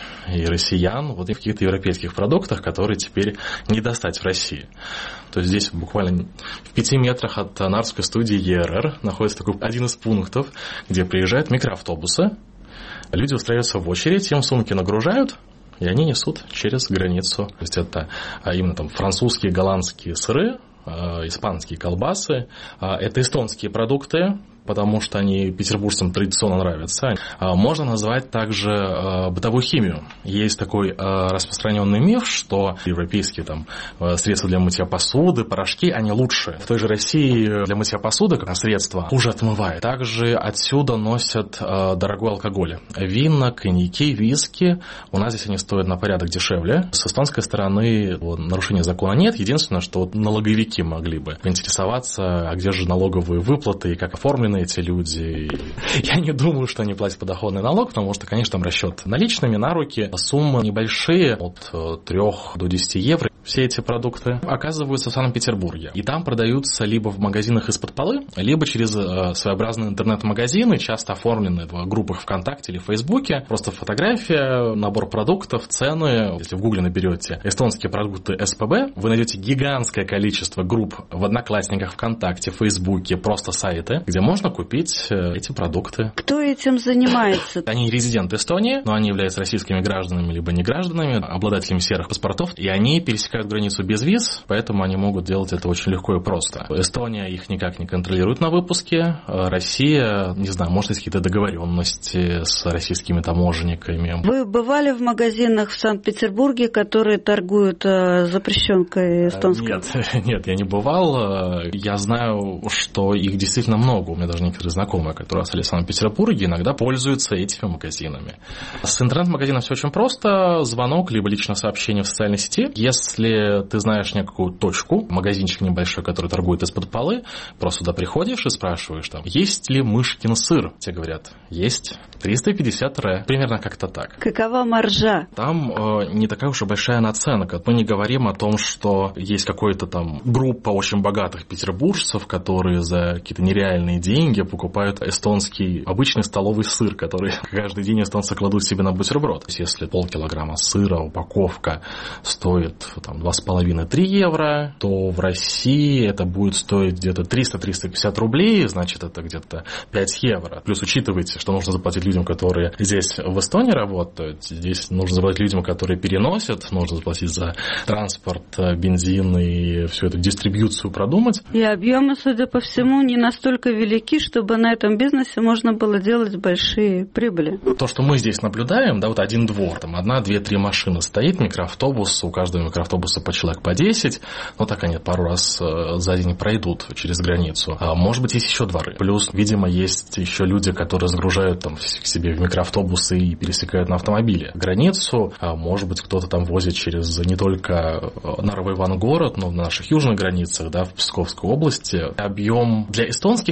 и россиян вот в каких-то европейских продуктах, которые теперь не достать в России. То есть здесь буквально в пяти метрах от Нарвской студии е эр эр находится такой один из пунктов, где приезжают микроавтобусы, люди устраиваются в очередь, им сумки нагружают, и они несут через границу. То есть это именно там французские, голландские сыры, испанские колбасы, это эстонские продукты, потому что они петербуржцам традиционно нравятся. Можно назвать также бытовую химию. Есть такой распространенный миф, что европейские там, средства для мытья посуды, порошки, они лучше. В той же России для мытья посуды как средство хуже отмывает. Также отсюда носят дорогой алкоголь. Вина, коньяки, виски. У нас здесь они стоят на порядок дешевле. С эстонской стороны нарушения закона нет. Единственное, что вот налоговики могли бы поинтересоваться, а где же налоговые выплаты и как оформлены эти люди. Я не думаю, что они платят подоходный налог, потому что, конечно, там расчет наличными на руки. Суммы небольшие, от трёх до десяти евро. Все эти продукты оказываются в Санкт-Петербурге. И там продаются либо в магазинах из-под полы, либо через своеобразные интернет-магазины, часто оформленные в группах ВКонтакте или в Фейсбуке. Просто фотография, набор продуктов, цены. Если в Гугле наберете эстонские продукты эс пэ бэ, вы найдете гигантское количество групп в Одноклассниках, ВКонтакте, Фейсбуке, просто сайты, где можно купить эти продукты. Кто этим занимается? Они резиденты Эстонии, но они являются российскими гражданами, либо не гражданами, обладателями серых паспортов, и они пересекают границу без виз, поэтому они могут делать это очень легко и просто. Эстония их никак не контролирует на выпуске. Россия, не знаю, может, есть какие-то договоренности с российскими таможенниками. Вы бывали в магазинах в Санкт-Петербурге, которые торгуют э, запрещенкой эстонской? Нет, нет, я не бывал. Я знаю, что их действительно много. У меня даже некоторые знакомые, которые остались в Санкт-Петербурге, иногда пользуются этими магазинами. С интернет-магазином все очень просто. Звонок, либо личное сообщение в социальной сети. Если Если ты знаешь некую точку, магазинчик небольшой, который торгует из-под полы, просто туда приходишь и спрашиваешь, там, есть ли Мышкин сыр? Тебе говорят, есть. триста пятьдесят рэ. Примерно как-то так. Какова маржа? Там э, не такая уж и большая наценка. Мы не говорим о том, что есть какая-то там группа очень богатых петербуржцев, которые за какие-то нереальные деньги покупают эстонский обычный столовый сыр, который каждый день эстонцы кладут себе на бутерброд. То есть, если полкилограмма сыра, упаковка стоит там, два с половиной - три евро, то в России это будет стоить где-то триста - триста пятьдесят рублей, значит, это где-то пять евро. Плюс учитывайте, что нужно заплатить людям, которые здесь в Эстонии работают, здесь нужно заплатить людям, которые переносят, нужно заплатить за транспорт, бензин и всю эту дистрибьюцию продумать. И объемы, судя по всему, не настолько велики, чтобы на этом бизнесе можно было делать большие прибыли. То, что мы здесь наблюдаем, да, вот один двор, там одна, две, три машины стоит, микроавтобус, у каждого микроавтобуса по человек по десять, но так они пару раз за день пройдут через границу. А может быть, есть еще дворы. Плюс, видимо, есть еще люди, которые загружают там к себе в микроавтобусы и пересекают на автомобиле границу. А может быть, кто-то там возит через не только Нарва-Ивангород, но в наших южных границах, да, в Псковской области. Объем для эстонских мерок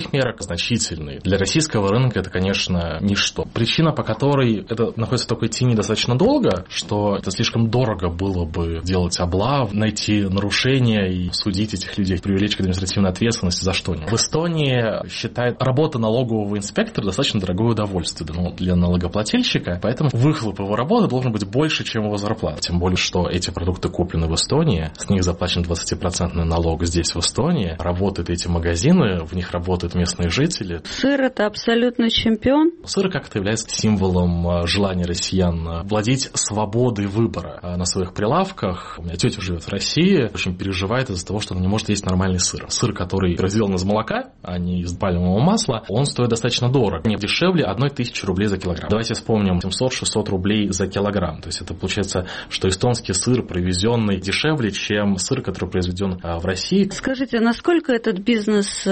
значительный. Для российского рынка это, конечно, ничто. Причина, по которой это находится в такой тени достаточно долго, что это слишком дорого было бы делать облав, найти нарушения и судить этих людей, привлечь к административной ответственности за что-нибудь. В Эстонии считает работа налогового инспектора достаточно дорогое удовольствие для налогоплательщика, поэтому выхлоп его работы должен быть больше, чем его зарплата. Тем более, что эти продукты куплены в Эстонии, с них заплачен двадцатипроцентный налог здесь, в Эстонии, работают эти магазины, в них работают местные жители. Сыр – это абсолютно чемпион. Сыр как-то является символом желания россиян владеть свободой выбора на своих прилавках. У меня тетя живет в России, очень переживает из-за того, что она не может есть нормальный сыр. Сыр, который сделан из молока, а не из пальмового масла, он стоит достаточно дорого. Не дешевле одной тысячи рублей за килограмм. Давайте вспомним семьсот-шестьсот рублей за килограмм. То есть это получается, что эстонский сыр привезенный дешевле, чем сыр, который произведен в России. Скажите, насколько этот бизнес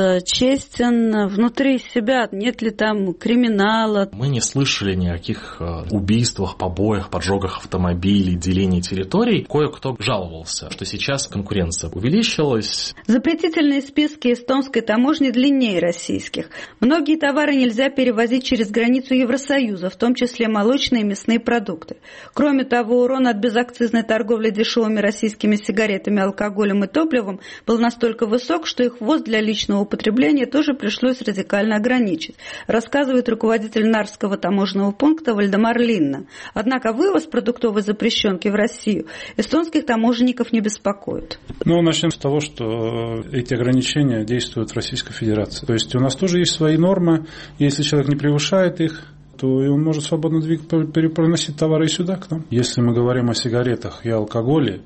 честен внутри себя? Нет ли там криминала? Мы не слышали ни о каких убийствах, побоях, поджогах автомобилей, делении территорий. Кое-кто жаловался, что сейчас конкуренция увеличилась. Запретительные списки эстонской таможни длиннее российских. Многие товары нельзя перевозить через границу Евросоюза, в том числе молочные и мясные продукты. Кроме того, урон от безакцизной торговли дешевыми российскими сигаретами, алкоголем и топливом был настолько высок, что их ввоз для личного употребления тоже пришлось радикально ограничить, рассказывает руководитель Нарвского таможенного пункта Вальдемар Линна. Однако вывоз продуктовой запрещенки в Россию эстонских таможенников не беспокоит. Ну, начнем с того, что эти ограничения действуют в Российской Федерации. То есть у нас тоже есть свои нормы. Если человек не превышает их, то он может свободно переносить товары и сюда к нам. Если мы говорим о сигаретах и алкоголе,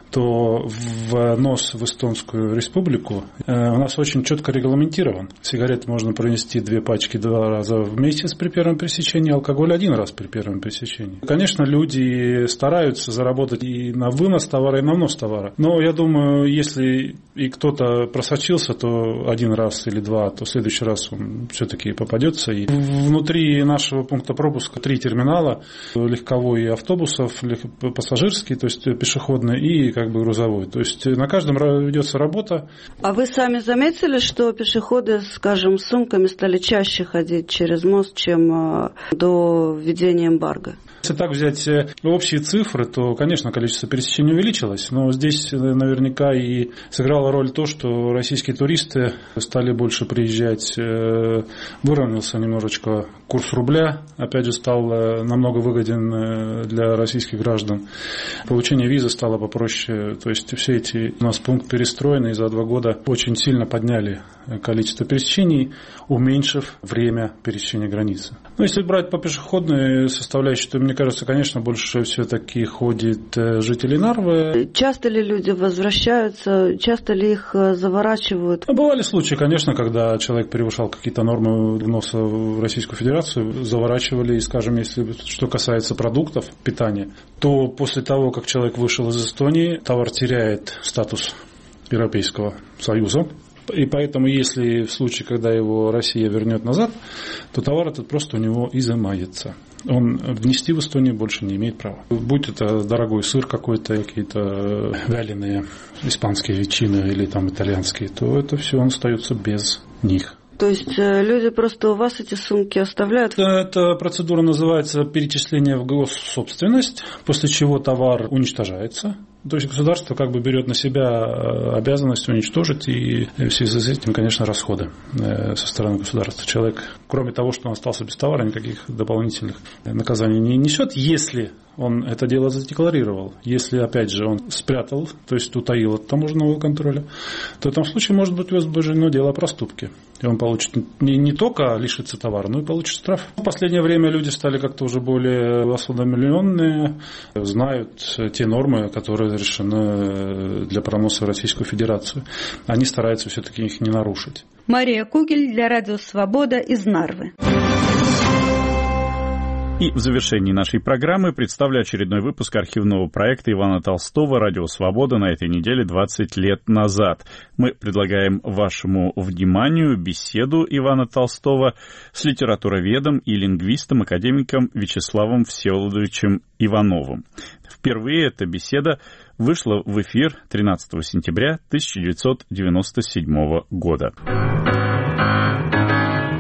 то внос в Эстонскую республику у нас очень четко регламентирован. Сигареты можно пронести две пачки два раза в месяц при первом пересечении, алкоголь один раз при первом пересечении. Конечно, люди стараются заработать и на вынос товара, и на внос товара. Но я думаю, если и кто-то просочился, то один раз или два, то в следующий раз он все-таки попадется. И внутри нашего пункта пропуска три терминала: легковой и автобусов, пассажирский, то есть пешеходный, и как бы грузовой. То есть на каждом ведется работа. А вы сами заметили, что пешеходы, скажем, с сумками стали чаще ходить через мост, чем до введения эмбарго? Если так взять общие цифры, то, конечно, количество пересечений увеличилось, но здесь наверняка и сыграла роль то, что российские туристы стали больше приезжать, выровнялся немножечко курс рубля, опять же, стал намного выгоден для российских граждан. Получение визы стало попроще, то есть все эти у нас пункты перестроены, и за два года очень сильно подняли количество пересечений, уменьшив время пересечения границы. Но если брать по пешеходной составляющей, то, мне кажется, конечно, больше все-таки ходит жители Нарвы. Часто ли люди возвращаются, часто ли их заворачивают? Бывали случаи, конечно, когда человек превышал какие-то нормы вноса в Российскую Федерацию, заворачивали, и, скажем, если что касается продуктов питания, то после того, как человек вышел из Эстонии, товар теряет статус Европейского Союза. И поэтому, если в случае, когда его Россия вернет назад, то товар этот просто у него изымается. Он внести в Эстонию больше не имеет права. Будь это дорогой сыр какой-то, какие-то вяленые испанские ветчины или там итальянские, то это все он остается без них. То есть люди просто у вас эти сумки оставляют? Эта процедура называется перечисление в госсобственность, после чего товар уничтожается. То есть государство как бы берет на себя обязанность уничтожить, и в связи с этим, конечно, расходы со стороны государства. Человек, кроме того, что он остался без товара, никаких дополнительных наказаний не несет, если он это дело задекларировал. Если, опять же, он спрятал, то есть утаил от таможенного контроля, то в этом случае может быть возбуждено дело о проступке. И он получит не, не только лишится товара, но и получит штраф. В последнее время люди стали как-то уже более осведомленные, знают те нормы, которые разрешены для проноса в Российскую Федерацию. Они стараются все-таки их не нарушить. Мария Кугель для Радио Свобода из Нарвы. И в завершении нашей программы представлю очередной выпуск архивного проекта Ивана Толстого «Радио Свобода» на этой неделе двадцать лет назад. Мы предлагаем вашему вниманию беседу Ивана Толстого с литературоведом и лингвистом, академиком Вячеславом Всеволодовичем Ивановым. Впервые эта беседа вышла в эфир тринадцатого сентября тысяча девятьсот девяносто седьмого года.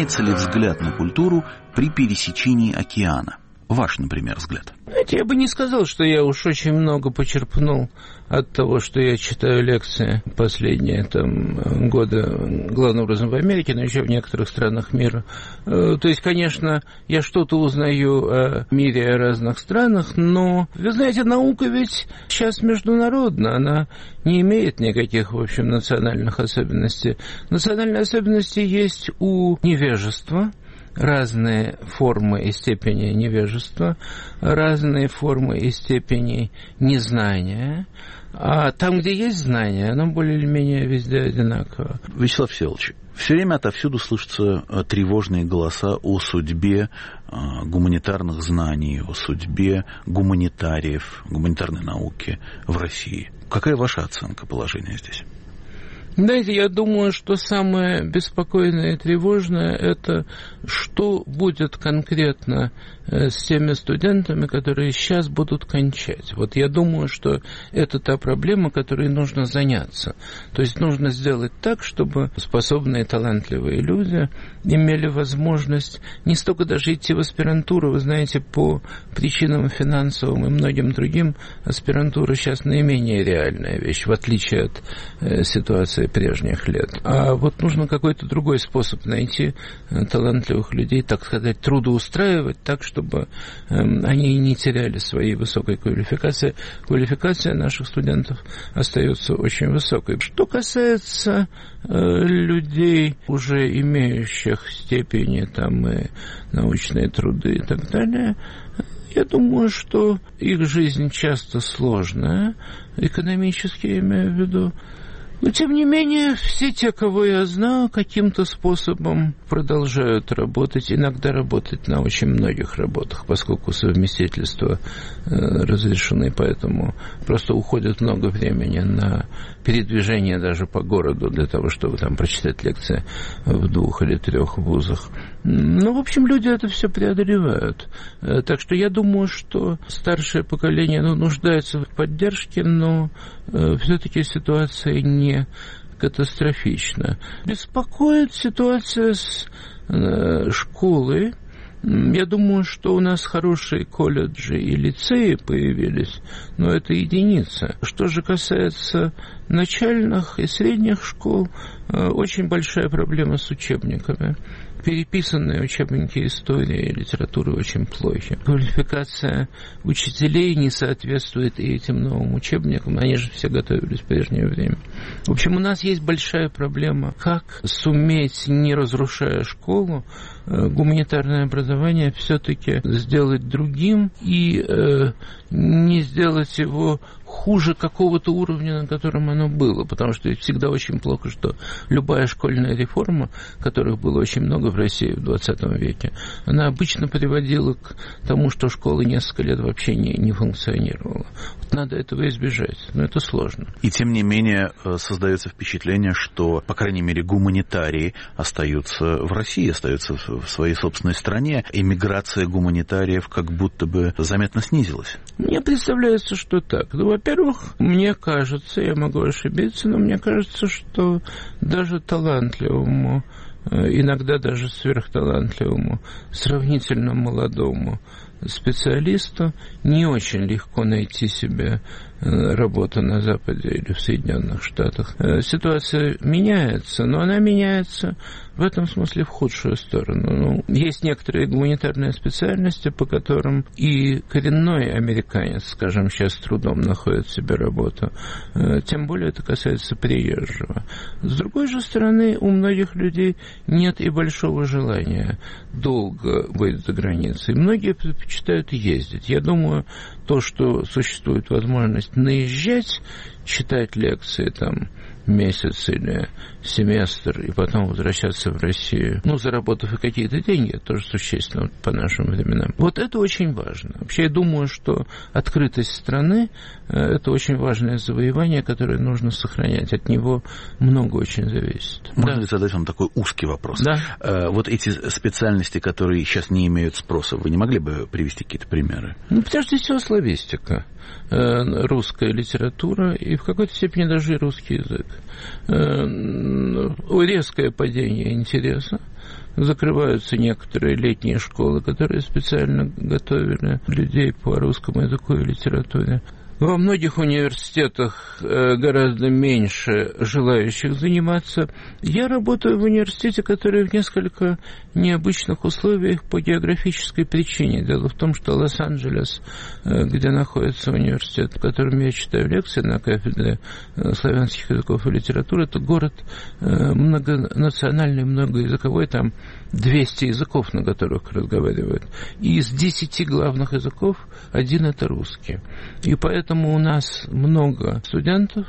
меняется ли взгляд на культуру при пересечении океана? Ваш, например, взгляд. Знаете, я бы не сказал, что я уж очень много почерпнул от того, что я читаю лекции последние там, года, главным образом в Америке, но еще в некоторых странах мира. То есть, конечно, я что-то узнаю о мире, о разных странах, но, вы знаете, наука ведь сейчас международна, она не имеет никаких, в общем, национальных особенностей. Национальные особенности есть у невежества, разные формы и степени невежества, разные формы и степени незнания. А там, где есть знание, оно более или менее везде одинаково. Вячеслав Всеволодович, все время отовсюду слышатся тревожные голоса о судьбе гуманитарных знаний, о судьбе гуманитариев, гуманитарной науки в России. Какая ваша оценка положения здесь? Знаете, я думаю, что самое беспокойное и тревожное – это что будет конкретно с теми студентами, которые сейчас будут кончать. Вот я думаю, что это та проблема, которой нужно заняться. То есть нужно сделать так, чтобы способные, талантливые люди имели возможность не столько даже идти в аспирантуру, вы знаете, по причинам финансовым и многим другим, аспирантура сейчас наименее реальная вещь, в отличие от э, ситуации прежних лет. А вот нужно какой-то другой способ найти э, талантливых людей, так сказать, трудоустраивать так, чтобы э, они не теряли своей высокой квалификации. Квалификация наших студентов остается очень высокой. Что касается э, людей, уже имеющих степени там и научные труды и так далее, я думаю, что их жизнь часто сложная, экономически я имею в виду. Но, тем не менее, все те, кого я знаю, каким-то способом продолжают работать, иногда работать на очень многих работах, поскольку совместительства э, разрешены, поэтому просто уходит много времени на передвижение даже по городу для того, чтобы там прочитать лекции в двух или трех вузах. Ну, в общем, люди это все преодолевают. Э, так что я думаю, что старшее поколение ну, нуждается в поддержке, но э, все-таки ситуация не катастрофично. Беспокоит ситуация с э, школой. Я думаю, что у нас хорошие колледжи и лицеи появились, но это единица. Что же касается начальных и средних школ, э, очень большая проблема с учебниками. Переписанные учебники истории и литературы очень плохи. Квалификация учителей не соответствует и этим новым учебникам. Они же все готовились в прежнее время. В общем, у нас есть большая проблема, как суметь, не разрушая школу, гуманитарное образование все-таки сделать другим и э, не сделать его хуже какого-то уровня, на котором оно было. Потому что всегда очень плохо, что любая школьная реформа, которых было очень много в России в двадцатом веке, она обычно приводила к тому, что школа несколько лет вообще не, не функционировала. Вот надо этого избежать, но это сложно. И тем не менее создается впечатление, что, по крайней мере, гуманитарии остаются в России, остаются в своей собственной стране. Эмиграция гуманитариев как будто бы заметно снизилась. Мне представляется, что так. Ну, во-первых, мне кажется, я могу ошибиться, но мне кажется, что даже талантливому, иногда даже сверхталантливому, сравнительно молодому специалисту не очень легко найти себе работу на Западе или в Соединенных Штатах. Ситуация меняется, но она меняется в этом смысле в худшую сторону. Ну, есть некоторые гуманитарные специальности, по которым и коренной американец, скажем, сейчас с трудом находит себе работу. Тем более это касается приезжего. С другой же стороны, у многих людей нет и большого желания долго быть за границей. Многие предпочитают ездить. Я думаю, то, что существует возможность наезжать, читать лекции там месяц или семестр, и потом возвращаться в Россию, ну, заработав и какие-то деньги, это тоже существенно по нашим временам. Вот это очень важно. Вообще, я думаю, что открытость страны – это очень важное завоевание, которое нужно сохранять. От него много очень зависит. Можно да. ли задать вам такой узкий вопрос? Да. Вот эти специальности, которые сейчас не имеют спроса, вы не могли бы привести какие-то примеры? Ну, прежде всего, славистика, русская литература и в какой-то степени даже и русский язык. резкое падение интереса. Закрываются некоторые летние школы, которые специально готовили людей по русскому языку и литературе. Во многих университетах гораздо меньше желающих заниматься. Я работаю в университете, который в несколько необычных условиях по географической причине. Дело в том, что Лос-Анджелес, где находится университет, в котором я читаю лекции на кафедре славянских языков и литературы, это город многонациональный, многоязыковой, там двести языков, на которых разговаривают. И из десяти главных языков один это русский. И поэтому у нас много студентов,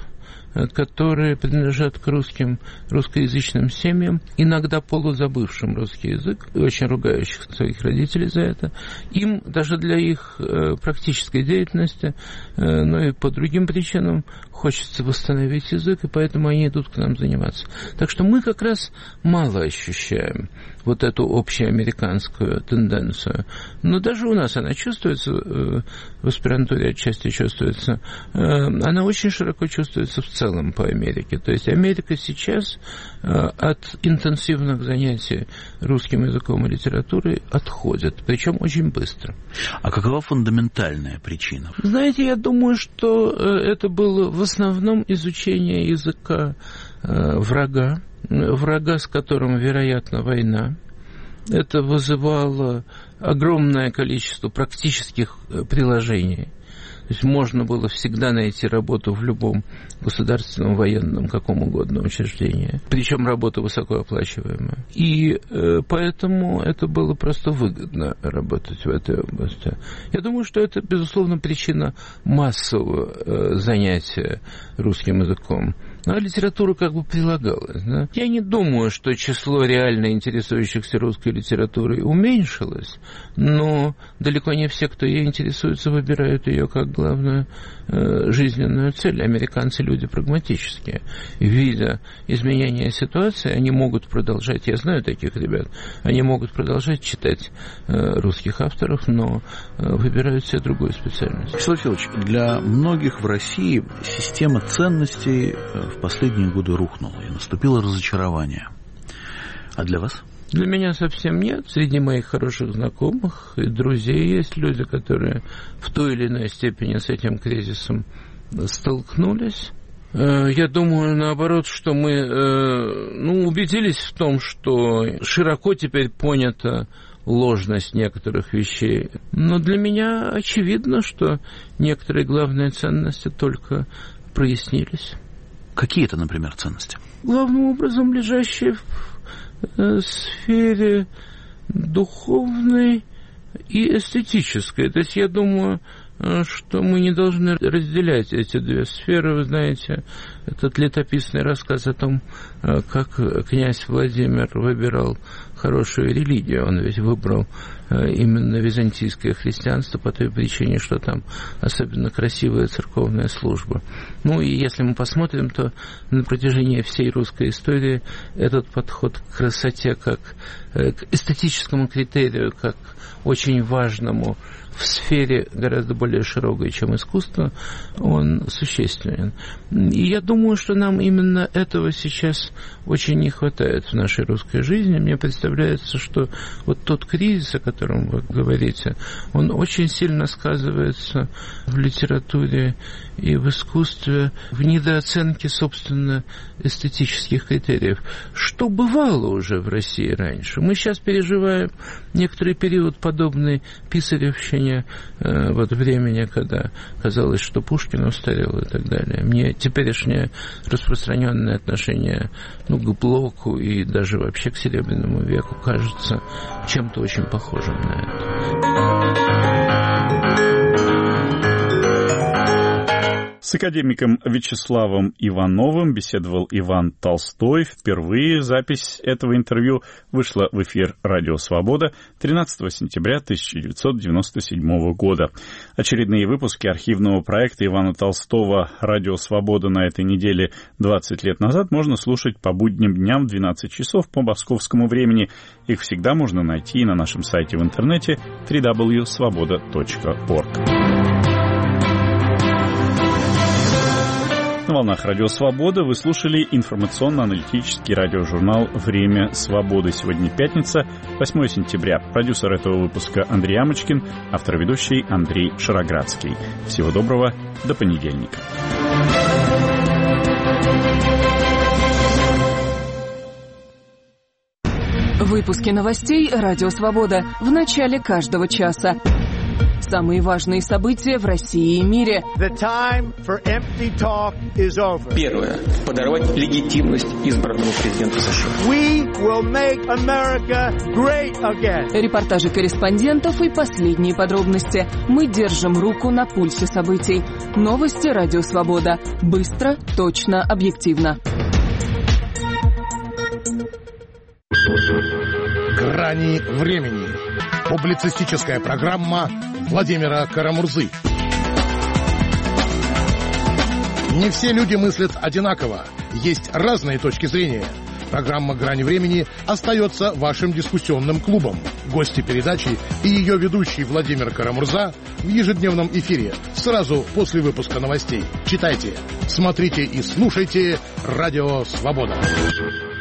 которые принадлежат к русским, русскоязычным семьям, иногда полузабывшим русский язык, и очень ругающих своих родителей за это. Им даже для их э, практической деятельности, э, но и по другим причинам хочется восстановить язык, и поэтому они идут к нам заниматься. Так что мы как раз мало ощущаем вот эту общеамериканскую тенденцию. Но даже у нас она чувствуется, э, в аспирантуре отчасти чувствуется, э, она очень широко чувствуется в целом по Америке. То есть Америка сейчас э, от интенсивных занятий русским языком и литературой отходит, причем очень быстро. А какова фундаментальная причина? Знаете, я думаю, что э, это было в основном изучение языка э, врага, врага, с которым, вероятно, война. Это вызывало огромное количество практических приложений. То есть можно было всегда найти работу в любом государственном, военном, каком угодно учреждении. Причем работа высокооплачиваемая. И э, поэтому это было просто выгодно работать в этой области. Я думаю, что это, безусловно, причина массового э, занятия русским языком. А литература как бы прилагалась. Да? Я не думаю, что число реально интересующихся русской литературой уменьшилось, но далеко не все, кто ей интересуется, выбирают ее как главную э, жизненную цель. Американцы люди прагматические. Видя изменения ситуации, они могут продолжать, я знаю таких ребят, они могут продолжать читать э, русских авторов, но э, выбирают себе другую специальность. Вячеслав Федорович, для многих в России система ценностей в последние годы рухнула, и наступило разочарование. А для вас? Для меня совсем нет. Среди моих хороших знакомых и друзей есть люди, которые в той или иной степени с этим кризисом столкнулись. Я думаю, наоборот, что мы ну, убедились в том, что широко теперь понята ложность некоторых вещей. Но для меня очевидно, что некоторые главные ценности только прояснились. Какие это, например, ценности? Главным образом лежащие в э, сфере духовной и эстетической. То есть я думаю, э, что мы не должны разделять эти две сферы. Вы знаете, этот летописный рассказ о том, э, как князь Владимир выбирал хорошую религию. Он ведь выбрал э, именно византийское христианство по той причине, что там особенно красивая церковная служба. Ну и если мы посмотрим, то на протяжении всей русской истории этот подход к красоте, как э, к эстетическому критерию, как очень важному в сфере гораздо более широкой, чем искусство, он существенен. И я думаю, что нам именно этого сейчас очень не хватает в нашей русской жизни. Мне представляется, что вот тот кризис, о котором вы говорите, он очень сильно сказывается в литературе и в искусстве, в недооценке, собственно, эстетических критериев, что бывало уже в России раньше. Мы сейчас переживаем некоторый период, подобный писаревщине, э, вот времени, когда казалось, что Пушкин устарел и так далее. Мне теперешнее распространенное отношение ну, к Блоку и даже вообще к Серебряному веку кажется чем-то очень похожим на это. С академиком Вячеславом Ивановым беседовал Иван Толстой. Впервые запись этого интервью вышла в эфир «Радио Свобода» тринадцатого сентября тысяча девятьсот девяносто седьмого года. Очередные выпуски архивного проекта Ивана Толстого «Радио Свобода» на этой неделе двадцать лет назад можно слушать по будним дням в двенадцать часов по московскому времени. Их всегда можно найти на нашем сайте в интернете дабл ю дабл ю дабл ю точка свобода точка орг. На волнах Радио Свобода вы слушали информационно-аналитический радиожурнал «Время свободы». Сегодня пятница, восьмое сентября. Продюсер этого выпуска Андрей Амочкин, автор ведущий Андрей Шароградский. Всего доброго, до понедельника. Выпуски новостей «Радио Свобода» в начале каждого часа. Самые важные события в России и мире. Первое. Подорвать легитимность избранного президента США. Репортажи корреспондентов и последние подробности. Мы держим руку на пульсе событий. Новости «Радио Свобода». Быстро, точно, объективно. «Грани времени». Публицистическая программа Владимира Карамурзы. Не все люди мыслят одинаково. Есть разные точки зрения. Программа «Грани времени» остается вашим дискуссионным клубом. Гости передачи и ее ведущий Владимир Карамурза в ежедневном эфире сразу после выпуска новостей. Читайте, смотрите и слушайте «Радио Свобода».